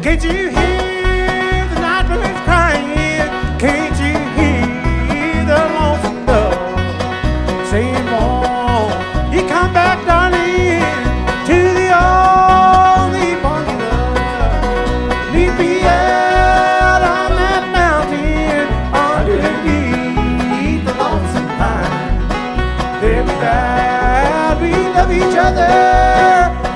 Can't you hear the night birds crying? Can't you hear the lonesome dove saying, "Oh, you come back, darling, to the only one you love. Meet me out on that mountain underneath the lonesome pine. There we die, we love each other.